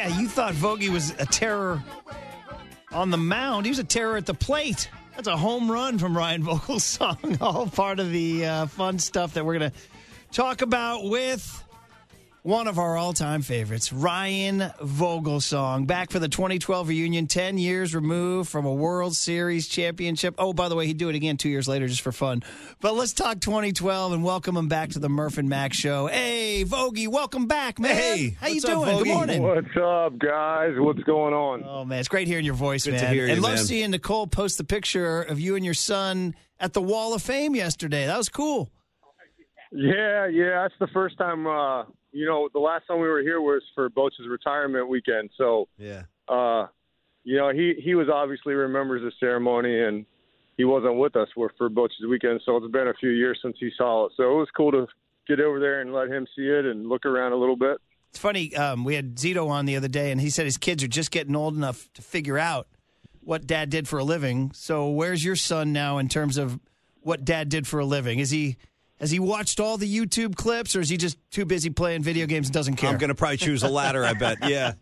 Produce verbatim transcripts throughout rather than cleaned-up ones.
Yeah, you thought Vogie was a terror on the mound. He was a terror at the plate. That's a home run from Ryan Vogel's song. All part of the uh, fun stuff that we're going to talk about with one of our all-time favorites, Ryan Vogelsong. Back for the twenty twelve reunion, ten years removed from a World Series championship. Oh, by the way, he'd do it again two years later just for fun. But let's talk twenty twelve and welcome him back to the Murph and Mac Show. Hey, Vogie, welcome back, man. Hey, how you what's up, doing? Vogie? Good morning. What's up, guys? What's going on? Oh, man, it's great hearing your voice, Good man. to hear you, and love man. seeing Nicole post the picture of you and your son at the Wall of Fame yesterday. That was cool. Yeah, yeah, that's the first time. Uh, you know, the last time we were here was for Boach's retirement weekend. So, Yeah. uh, you know, he he was obviously remembers the ceremony, and he wasn't with us for for Boach's weekend. So it's been a few years since he saw it. So it was cool to get over there and let him see it and look around a little bit. It's funny. Um, we had Zito on the other day, and he said his kids are just getting old enough to figure out what Dad did for a living. So where's your son now in terms of what Dad did for a living? Is he has he watched all the YouTube clips, or is he just too busy playing video games and doesn't care? I'm going to probably choose the latter, I bet. Yeah.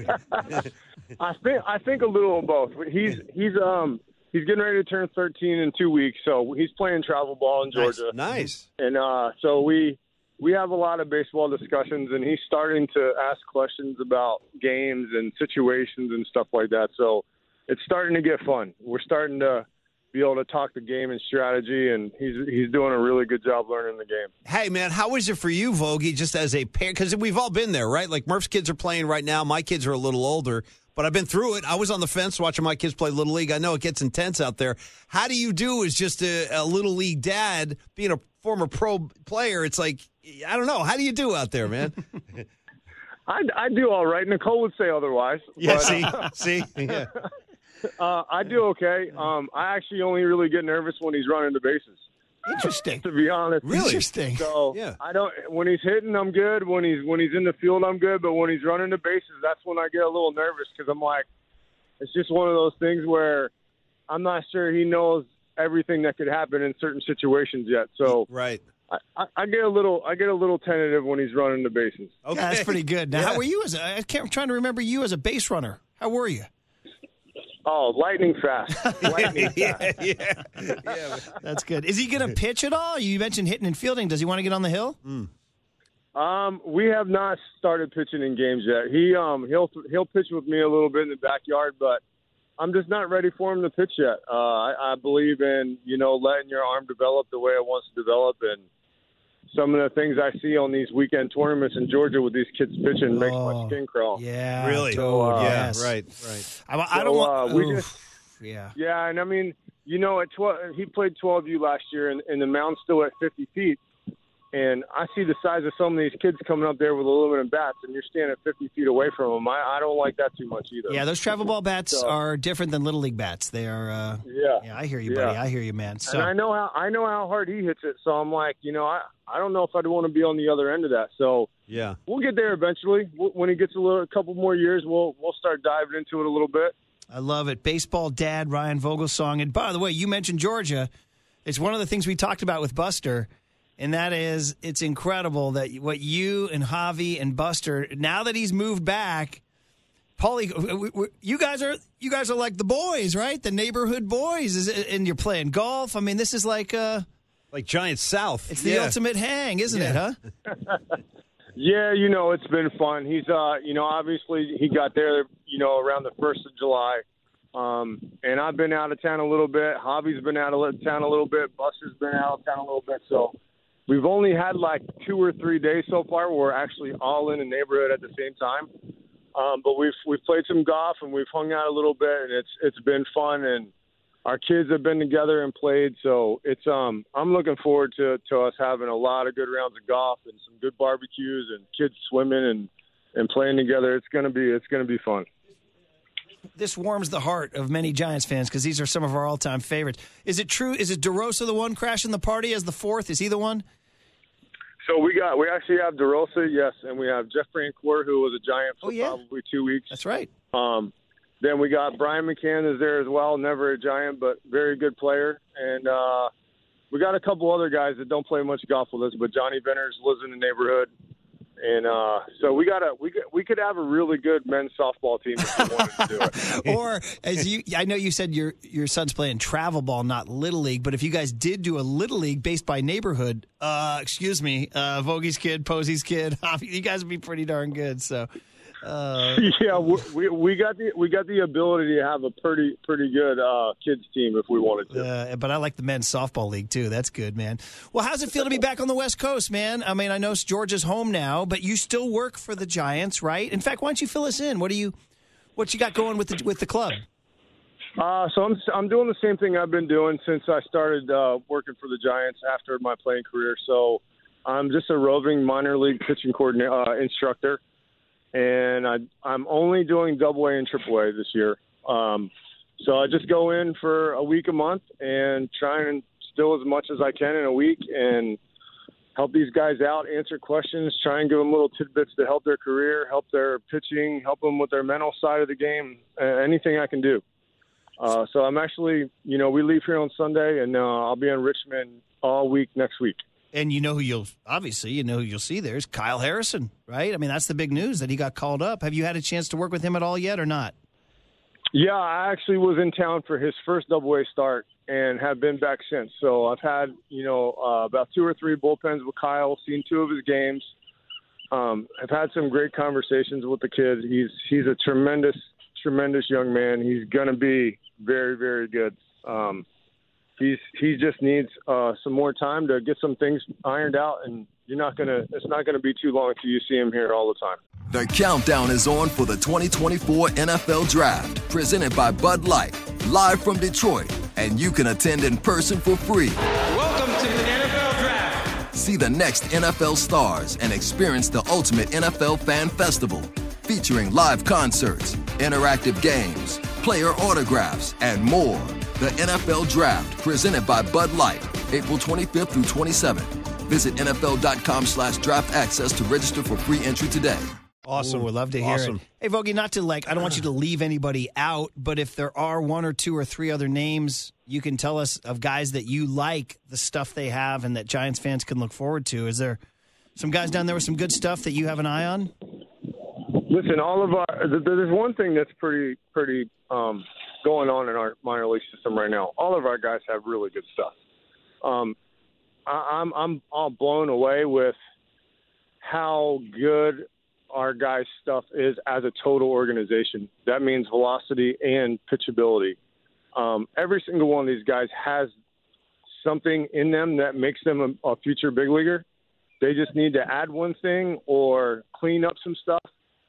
I think I think a little of both. He's he's um he's getting ready to turn thirteen in two weeks, so he's playing travel ball in Georgia. Nice. And uh, so we we have a lot of baseball discussions, and he's starting to ask questions about games and situations and stuff like that. So it's starting to get fun. We're starting to be able to talk the game and strategy, and he's he's doing a really good job learning the game. Hey, man, how is it for you, Vogie, just as a parent? Because we've all been there, right? Like Murph's kids are playing right now. My kids are a little older, but I've been through it. I was on the fence watching my kids play Little League. I know it gets intense out there. How do you do as just a, a Little League dad, being a former pro player? It's like, I don't know. How do you do out there, man? I, I do all right. Nicole would say otherwise. Yeah, but, see, uh, see, Yeah. uh, I do okay. Um, I actually only really get nervous when he's running the bases, interesting, to be honest. Really? interesting. So Yeah. I don't. When he's hitting, I'm good. When he's when he's in the field, I'm good. But when he's running the bases, that's when I get a little nervous because I'm like, it's just one of those things where I'm not sure he knows everything that could happen in certain situations yet. So Right. I, I, I get a little I get a little tentative when he's running the bases. Okay. Yeah, that's pretty good. Now, Yeah. how were you as a, I can't, I'm trying to remember you as a base runner. How were you? Oh, lightning fast, lightning fast. yeah, yeah. yeah. That's good. Is he going to pitch at all? You mentioned hitting and fielding. Does he want to get on the hill? Um, we have not started pitching in games yet. He um he'll he'll pitch with me a little bit in the backyard, but I'm just not ready for him to pitch yet. Uh, I, I believe in you know letting your arm develop the way it wants to develop, and some of the things I see on these weekend tournaments in Georgia with these kids pitching makes Oh, my skin crawl. Yeah. Really? So, uh, yeah, yes. right, right. I, I So, don't want. uh, we oof, just- yeah. Yeah, and I mean, you know, at twelve, he played twelve U last year, and, and the mound's still at fifty feet. And I see the size of some of these kids coming up there with aluminum bats, and you're standing fifty feet away from them. I, I don't like that too much either. Yeah, those travel ball bats So- are different than little league bats. They are. Uh, Yeah. yeah, I hear you, Yeah. buddy. I hear you, man. So And I know how I know how hard he hits it, so I'm like, you know, I, I don't know if I'd want to be on the other end of that. So Yeah. we'll get there eventually. W- When he gets a little, a couple more years, we'll we'll start diving into it a little bit. I love it. Baseball dad Ryan Vogelsong. And by the way, you mentioned Georgia. It's one of the things we talked about with Buster, and that is it's incredible that what you and Javi and Buster, now that he's moved back, Paulie, w- w- you guys are you guys are like the boys, right? The neighborhood boys, is it, and you're playing golf. I mean, this is like uh, Like Giant South. it's the Yeah. ultimate hang, isn't it? Yeah. Huh? Yeah, you know, it's been fun. He's, uh, you know, obviously he got there, you know, around the first of July. Um, and I've been out of town a little bit. Javi's been out of town a little bit. Buster's been out of town a little bit. So we've only had like two or three days so far where we're actually all in the neighborhood at the same time. Um, but we've we've played some golf and we've hung out a little bit, and it's it's been fun. And our kids have been together and played, so it's um I'm looking forward to, to us having a lot of good rounds of golf and some good barbecues and kids swimming and, and playing together. It's gonna be it's gonna be fun. This warms the heart of many Giants fans because these are some of our all-time favorites. Is it true? Is it DeRosa the one crashing the party as the fourth? Is he the one? So we got we actually have DeRosa, yes, and we have Jeff Francoeur, who was a Giant for Oh, yeah. probably two weeks. That's right. Um, then we got Brian McCann is there as well, never a Giant, but very good player. And uh, we got a couple other guys that don't play much golf with us, but Johnny Venters lives in the neighborhood. And uh, so we got a we could, we could have a really good men's softball team if we wanted to do it. Or as you, I know you said your your son's playing travel ball, not little league. But if you guys did do a little league based by neighborhood, uh, excuse me, uh, Vogie's kid, Posey's kid, you guys would be pretty darn good. So. Uh, yeah, we we got the we got the ability to have a pretty pretty good uh, kids team if we wanted to. Uh, but I like the men's softball league too. That's good, man. Well, how's it feel to be back on the West Coast, man? I mean, I know Georgia's home now, but you still work for the Giants, right? In fact, why don't you fill us in? What do you what you got going with the with the club? Uh, so I'm I'm doing the same thing I've been doing since I started uh, working for the Giants after my playing career. So I'm just a roving minor league pitching coordinator uh, instructor. And I, I'm only doing double A and triple A this year. Um, so I just go in for a week a month and try and instill as much as I can in a week and help these guys out, answer questions, try and give them little tidbits to help their career, help their pitching, help them with their mental side of the game, uh, anything I can do. Uh, so I'm actually, you know, we leave here on Sunday, and uh, I'll be in Richmond all week next week. And you know who you'll obviously you know who you'll see there is Kyle Harrison, right? I mean, that's the big news that he got called up. Have you had a chance to work with him at all yet, or not? Yeah, I actually was in town for his first Double A start and have been back since. So I've had you know uh, about two or three bullpens with Kyle, seen two of his games. Um, I've had some great conversations with the kid. He's he's a tremendous tremendous young man. He's gonna be very very good. Um, He's he just needs uh, some more time to get some things ironed out, and you're not gonna. It's not gonna be too long until you see him here all the time. The countdown is on for the twenty twenty-four N F L Draft, presented by Bud Light, live from Detroit, and you can attend in person for free. Welcome to the N F L Draft. See the next N F L stars and experience the ultimate N F L fan festival, featuring live concerts, interactive games, player autographs, and more. The N F L Draft, presented by Bud Light, April twenty-fifth through twenty-seventh. Visit N F L dot com slash draft access to register for free entry today. Awesome. Ooh, we'd love to hear awesome. it. Hey, Vogie, not to like, I don't want you to leave anybody out, but if there are one or two or three other names you can tell us of guys that you like, the stuff they have, and that Giants fans can look forward to. Is there some guys down there with some good stuff that you have an eye on? Listen, all of our there's one thing that's pretty pretty um, going on in our minor league system right now. All of our guys have really good stuff. Um, I, I'm I'm all blown away with how good our guys' stuff is as a total organization. That means velocity and pitchability. Um, every single one of these guys has something in them that makes them a, a future big leaguer. They just need to add one thing or clean up some stuff.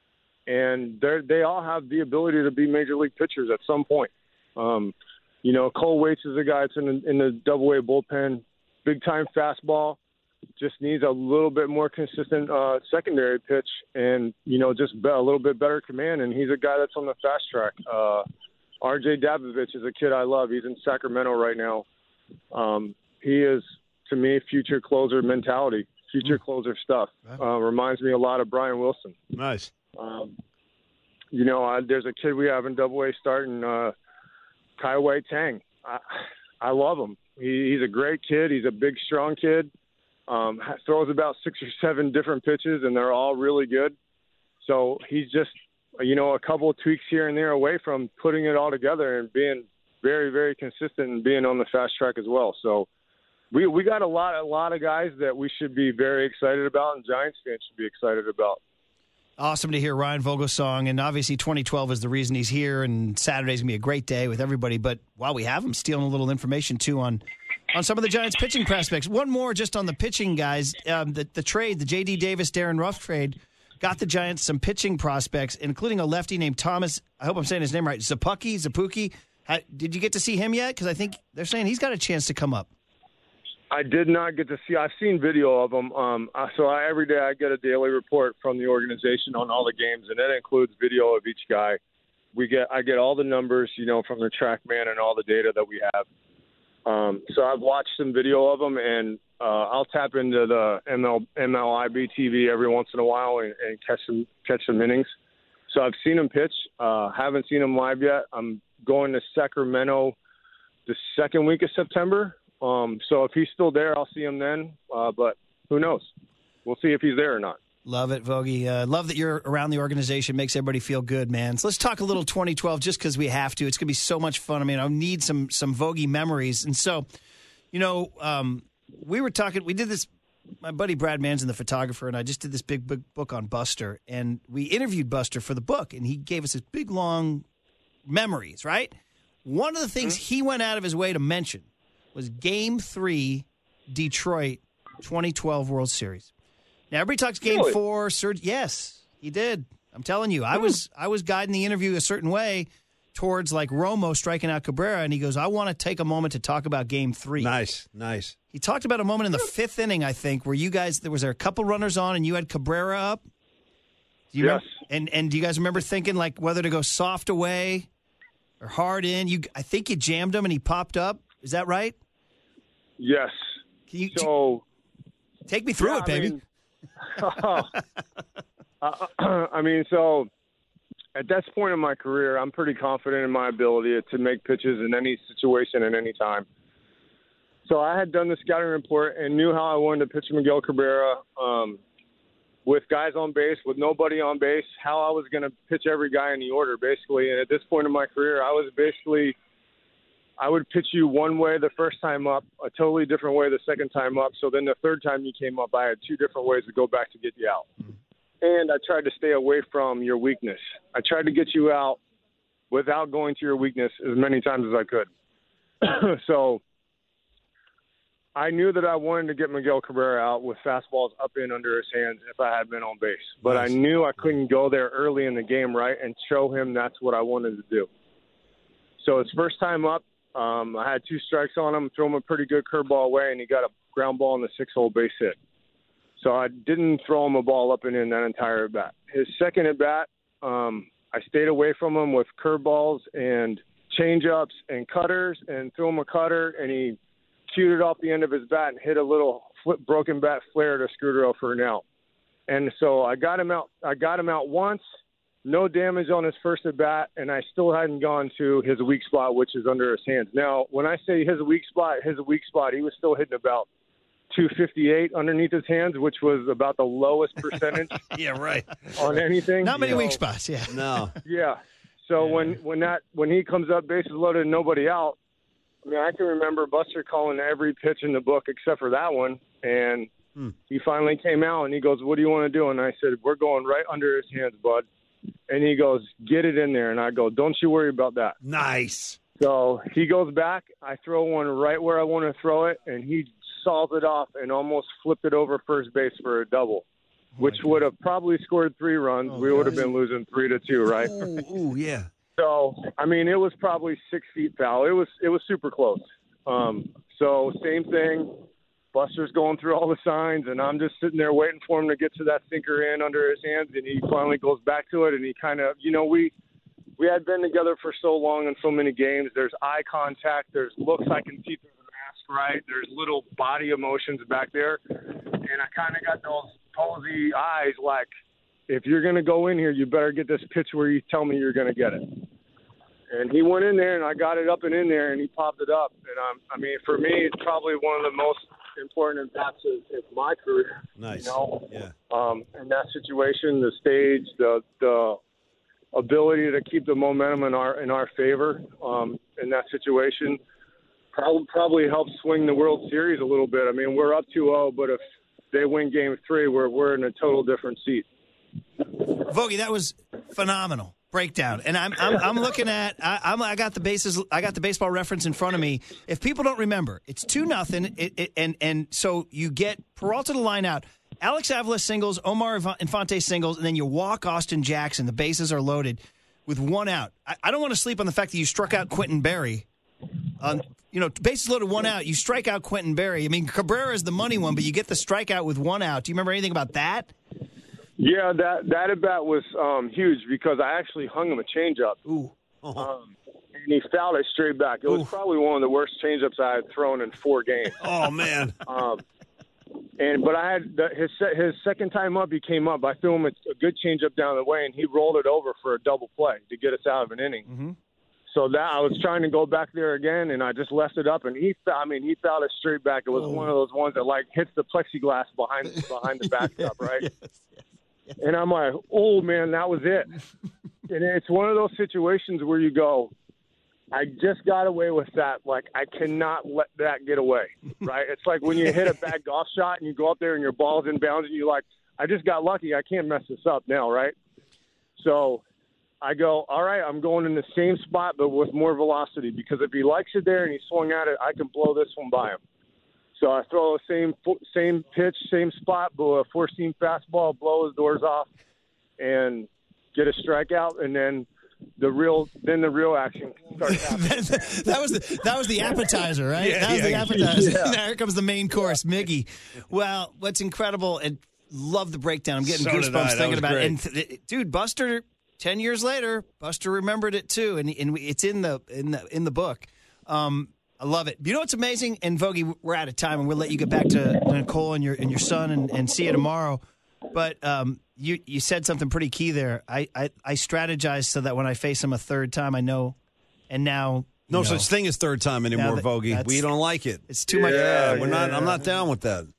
And they they all have the ability to be major league pitchers at some point. Um, you know, Cole Waits is a guy that's in the, in the double A bullpen, big time fastball, just needs a little bit more consistent uh, secondary pitch and, you know, just be, a little bit better command. And he's a guy that's on the fast track. Uh, R J Dabovich is a kid I love. He's in Sacramento right now. Um, he is, to me, future closer mentality, future closer stuff. Uh, reminds me a lot of Brian Wilson. Nice. Um, you know, I, there's a kid we have in Double A starting, uh, Kai Wei Tang. I, I love him. He, he's a great kid. He's a big, strong kid. Um, throws about six or seven different pitches, and they're all really good. So he's just, you know, a couple of tweaks here and there away from putting it all together and being very, very consistent and being on the fast track as well. So we we got a lot, a lot of guys that we should be very excited about, and Giants fans should be excited about. Awesome to hear Ryan Vogelsong, and obviously twenty twelve is the reason he's here, and Saturday's going to be a great day with everybody. But while we have him, stealing a little information, too, on on some of the Giants' pitching prospects. One more just on the pitching guys. Um, the, the trade, the J D. Davis, Darren Ruff trade, got the Giants some pitching prospects, including a lefty named Thomas, I hope I'm saying his name right, Zapuki, Zapuki. How, did you get to see him yet? Because I think they're saying he's got a chance to come up. I did not get to see. I've seen video of them. Um, so I, every day I get a daily report from the organization on all the games, and that includes video of each guy. We get, I get all the numbers, you know, from the TrackMan and all the data that we have. Um, so I've watched some video of them, and uh, I'll tap into the M L, M L I B T V every once in a while and, and catch some catch some innings. So I've seen him pitch. Uh, haven't seen him live yet. I'm going to Sacramento the second week of September. Um, so if he's still there, I'll see him then. Uh, but who knows? We'll see if he's there or not. Love it, Vogie. Uh, love that you're around the organization. Makes everybody feel good, man. So let's talk a little twenty twelve just because we have to. It's going to be so much fun. I mean, I need some some Vogie memories. And so, you know, um, we were talking, we did this, my buddy Brad Manson, the photographer, and I just did this big, big book on Buster. And we interviewed Buster for the book, and he gave us this big, long memories, right? One of the things mm-hmm. he went out of his way to mention was Game three, Detroit twenty twelve World Series. Now, everybody talks Game really? four. Surge. Yes, he did. I'm telling you, I was I was guiding the interview a certain way towards like Romo striking out Cabrera, and he goes, I want to take a moment to talk about Game three. Nice, nice. He talked about a moment in the fifth inning, I think, where you guys, there was there a couple runners on, and you had Cabrera up. Do you yes. remember, and, and do you guys remember thinking like whether to go soft away or hard in? You, I think you jammed him, and he popped up. Is that right? Yes. Can you, so, take me through yeah, it, baby. I mean, uh, I mean, so at this point in my career, I'm pretty confident in my ability to make pitches in any situation at any time. So I had done the scouting report and knew how I wanted to pitch Miguel Cabrera um, with guys on base, with nobody on base, how I was going to pitch every guy in the order, basically. And at this point in my career, I was basically – I would pitch you one way the first time up, a totally different way the second time up. So then the third time you came up, I had two different ways to go back to get you out. Mm-hmm. And I tried to stay away from your weakness. I tried to get you out without going to your weakness as many times as I could. So I knew that I wanted to get Miguel Cabrera out with fastballs up in under his hands if I had been on base. But nice. I knew I couldn't go there early in the game, right, and show him that's what I wanted to do. So his first time up, Um, I had two strikes on him, threw him a pretty good curveball away, and he got a ground ball in the six-hole base hit. So I didn't throw him a ball up and in that entire at-bat. His second at-bat, um, I stayed away from him with curveballs and change-ups and cutters and threw him a cutter, and he cued it off the end of his bat and hit a little flip, broken bat flare to Scudero for an out. And so I got him out. I got him out once. No damage on his first at bat, and I still hadn't gone to his weak spot, which is under his hands. Now, when I say his weak spot, his weak spot, he was still hitting about two fifty-eight underneath his hands, which was about the lowest percentage. Yeah, right. On anything. Not many so, weak spots. Yeah. No. Yeah. So yeah. when when that when he comes up, bases loaded, and nobody out. I mean, I can remember Buster calling every pitch in the book except for that one, and hmm. he finally came out and he goes, "What do you want to do?" And I said, "We're going right under his hands, bud." And he goes, "Get it in there." And I go, "Don't you worry about that." Nice. So he goes back. I throw one right where I want to throw it, and he saws it off and almost flipped it over first base for a double, oh which would have probably scored three runs. Oh, we would have been losing three to two, right? Ooh, ooh, yeah. So, I mean, it was probably six feet foul. It was it was super close. Um, so same thing. Buster's going through all the signs, and I'm just sitting there waiting for him to get to that sinker in under his hands, and he finally goes back to it, and he kind of, you know, we we had been together for so long and so many games. There's eye contact. There's looks I can see through the mask, right? There's little body emotions back there, and I kind of got those posy eyes like, if you're going to go in here, you better get this pitch where you tell me you're going to get it. And he went in there, and I got it up and in there, and he popped it up. And, um, I mean, for me, it's probably one of the most important impacts of, of my career. Nice. You know? Yeah. Um, in that situation, the stage, the the ability to keep the momentum in our in our favor um, in that situation probably, probably helped swing the World Series a little bit. I mean, we're up two oh, but if they win Game three, we're, we're in a total different seat. Vogie, that was phenomenal breakdown, and I'm I'm, I'm looking at I, I'm I got the bases I got the baseball reference in front of me. If people don't remember, it's two nothing, it, it, and and so you get Peralta to line out, Alex Avila singles, Omar Infante singles, and then you walk Austin Jackson. The bases are loaded with one out. I, I don't want to sleep on the fact that you struck out Quentin Berry. Um, you know, bases loaded, one out. You strike out Quentin Berry. I mean, Cabrera is the money one, but you get the strikeout with one out. Do you remember anything about that? Yeah, that that at bat was um, huge because I actually hung him a changeup. Ooh. Uh-huh. Um, and he fouled it straight back. It was Ooh. probably one of the worst changeups I had thrown in four games. Oh man. um, and but I had the, his his second time up, he came up. I threw him a, a good changeup down the way, and he rolled it over for a double play to get us out of an inning. Mm-hmm. So that I was trying to go back there again, and I just left it up, and he, I mean, he fouled it straight back. It was oh. one of those ones that like hits the plexiglass behind behind the backstop, right? Yes, yes. And I'm like, oh, man, that was it. And it's one of those situations where you go, I just got away with that. Like, I cannot let that get away, right? It's like when you hit a bad golf shot and you go up there and your ball's in bounds and you're like, I just got lucky. I can't mess this up now, right? So I go, all right, I'm going in the same spot but with more velocity because if he likes it there and he swung at it, I can blow this one by him. So I throw the same same pitch, same spot, blow a four-seam fastball, blow his doors off, and get a strikeout, and then the real then the real action starts happening. that was the, that was the appetizer, right? Yeah, that was yeah, the appetizer. yeah. Now here comes the main course, Miggy. Well, what's incredible, and love the breakdown. I'm getting So did I. goosebumps That thinking was about great. it. And th- dude, Buster, ten years later, Buster remembered it too, and and it's in the in the in the book. Um, I love it. You know what's amazing? And Vogie, we're out of time, and we'll let you get back to Nicole and your and your son, and, and see you tomorrow. But um, you you said something pretty key there. I, I I strategize so that when I face him a third time, I know. And now, No you know, such thing as third time anymore, that- Vogie. that's- We don't like it. It's too much. Yeah, Yeah, we're not. yeah. I'm not down with that.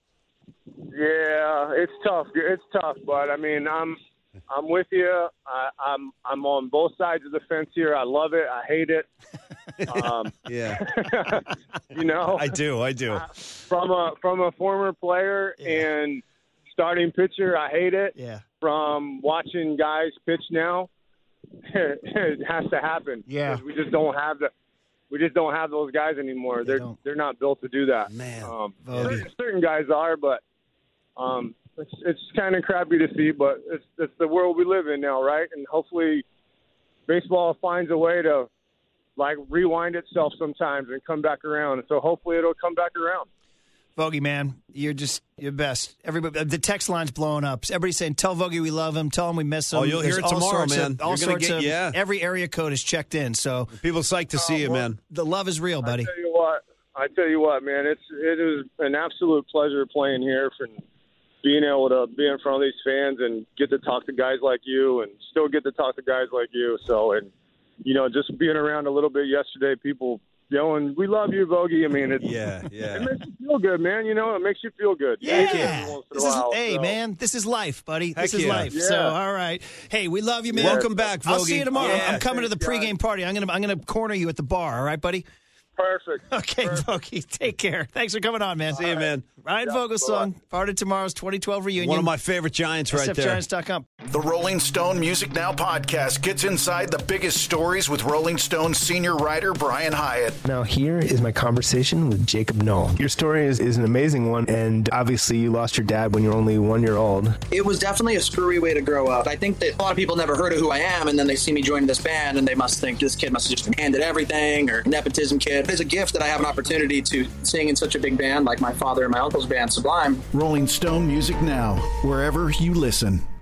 Yeah, it's tough. It's tough, but I mean, I'm I'm with you. I, I'm I'm on both sides of the fence here. I love it. I hate it. Um, Yeah, you know, I do. I do. from a from a former player Yeah. and starting pitcher, I hate it. Yeah. From watching guys pitch now, it has to happen. Yeah. because we just don't have the. We just don't have those guys anymore. They They're don't. they're not built to do that. Man, um, Vogie. certain, certain guys are, but um, it's it's kind of crappy to see. But it's it's the world we live in now, right? And hopefully, baseball finds a way to like rewind itself sometimes and come back around. So hopefully, it'll come back around. Vogie, man, you're just your best. Everybody, the text line's blowing up. Everybody's saying, "Tell Vogie we love him. Tell him we miss him." Oh, you'll hear There's it all tomorrow, sorts man. Of, all You're gonna sorts get- of yeah. every area code is checked in. So People psyched to see you, well, man. the love is real, buddy. I tell you what, I tell you what, man, it's it is an absolute pleasure playing here for being able to be in front of these fans and get to talk to guys like you and still get to talk to guys like you. So, and you know, just being around a little bit yesterday, people yelling, "We love you, Vogie." I mean, it's, Yeah, it yeah. makes you feel good, man. You know, it makes you feel good. Yeah. Every once in a This is, while, hey, so. man, this is life, buddy. Heck this is yeah. life. Yeah. So, all right. Hey, we love you, man. Welcome back, Vogie. I'll see you tomorrow. Yeah. I'm coming to the Thanks, pregame party. I'm gonna I'm gonna corner you at the bar. All right, buddy. Perfect. Okay, Vogie. Take care. Thanks for coming on, man. See you, man. Ryan Vogelsong, part of tomorrow's twenty twelve reunion. One of my favorite Giants right S F there. Giants dot com. The Rolling Stone Music Now podcast gets inside the biggest stories with Rolling Stone senior writer Brian Hyatt. Now here is my conversation with Jacob Knoll. Your story is, is an amazing one, and obviously you lost your dad when you were only one year old. It was definitely a screwy way to grow up. I think that a lot of people never heard of who I am, and then they see me joining this band, and they must think this kid must have just been handed everything, or nepotism kid. It's a gift that I have an opportunity to sing in such a big band like my father and my uncle's band, Sublime. Rolling Stone Music Now, wherever you listen.